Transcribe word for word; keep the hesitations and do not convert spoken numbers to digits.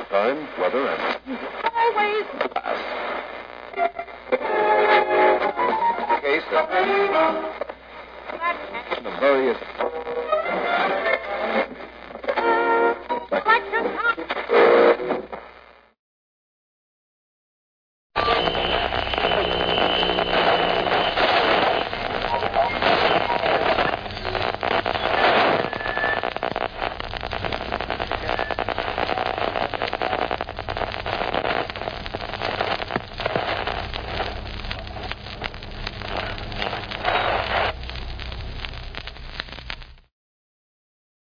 time, weather, and Always. case of the various